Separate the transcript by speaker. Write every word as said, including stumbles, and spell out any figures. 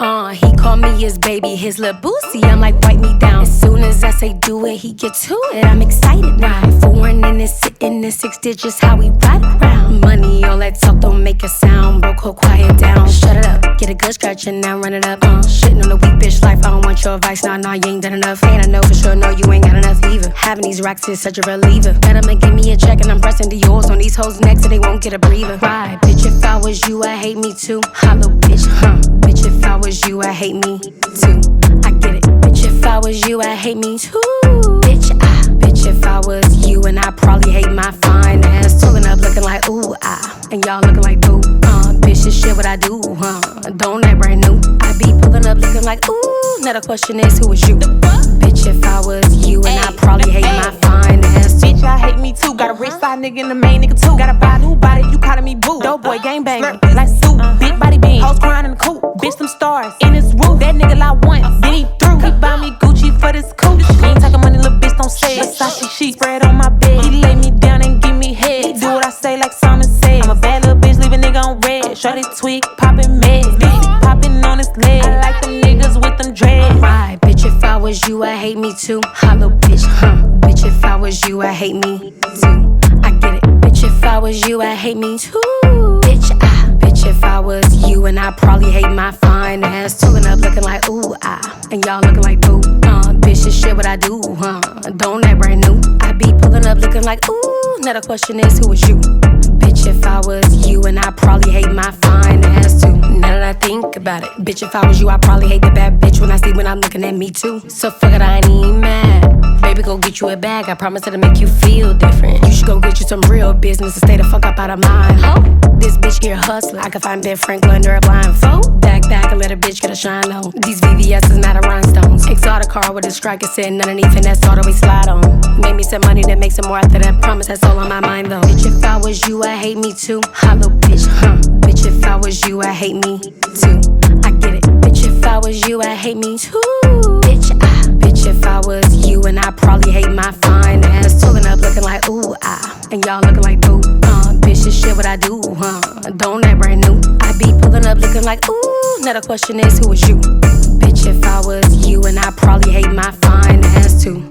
Speaker 1: Uh, he call me his baby, his little boosie. I'm like, wipe me down. As soon as I say do it, he get to it. I'm excited now. Foreign and it's sitting in six digits, how we ride around. Money, all that talk don't make a sound. Bro, go quiet down. Shut it up, get a good scratch and now run it up. Uh, shitting on the weak bitch life, I don't want your advice. Nah, nah, you ain't done enough. And I know for sure, no, you ain't got enough either. Having these racks is such a reliever. Better man, give me a check and I'm pressing the yours on these hoes next so they won't get a breather. Right, bitch, if I was you, I hate me too. Hollow bitch, huh? Bitch, if I was you, I hate me too. I get it. Bitch, if I was you, I hate me too. Bitch, I, bitch, if I was you, and I probably hate my fine ass. Pulling up looking like ooh, ah, and y'all looking like boo. Uh, bitch, this shit what I do, huh? Don't act brand new. I be pulling up looking like ooh. Now the question is, who is you? Bitch, if I was you, and I probably hate my fine ass too.
Speaker 2: Bitch, I hate me too. Got a rich side nigga and the main nigga too. Gotta buy a new body, you calling me boo. Dope boy, gang banger, like soup. Big body bean, hoes crying in the coop. Bitch, them stars in his roof. That nigga lie once, then he through. He buy me Gucci for this coupe. He ain't talking money, little bitch, don't say it. Versace sheet spread on my bed. He lay me down and give me head. He do what I say like Simon said. I'm a bad little bitch, leave a nigga on red. Shorty tweak, poppin' meds. Bitch, poppin' on his leg. I like them niggas with them dreads.
Speaker 1: Right, bitch, if I was you, I hate me too. Hollow bitch, huh? Bitch, if I was you, I hate me too. I get it. Bitch, if I was you, I hate me too. Bitch, I, bitch, if I was you, and I probably hate my fine ass. Pulling up looking like ooh, ah, and y'all looking like boo. Uh, bitch, this shit what I do, huh? Don't act brand new. I be pulling up looking like ooh. Now the question is, who is you? Bitch, if I was you, and I probably hate my fine ass too. Now that I think about it, bitch, if I was you, I probably hate the bad bitch when I see when I'm looking at me too. So fuck it, I ain't even mad. Baby, go get you a bag. I promise it'll make you feel different. You should go get you some real business and stay the fuck up out of mine. Oh, this bitch here hustling. I can find Ben Franklin under a blindfold. Back, back, and let a bitch get a shine on. These V V S is not a rhinestones. Exotic car with a striker sitting underneath, and that's all that we slide on. Make me some money that makes it more after that. Promise that's all on my mind though. Bitch, if I was you, I hate me too. Hollow bitch, huh? Bitch, if I was you, I hate me too. I get it. Bitch, if I was you, I hate me too. Bitch, I, bitch, if I was you, and I probably hate my fine ass. Pulling up looking like ooh, ah, and y'all looking like boo. Uh, bitch, this shit what I do, huh? Don't act brand new. I be pulling up looking like ooh. Now the question is, who is you? Bitch, if I was you, and I probably hate my fine ass too.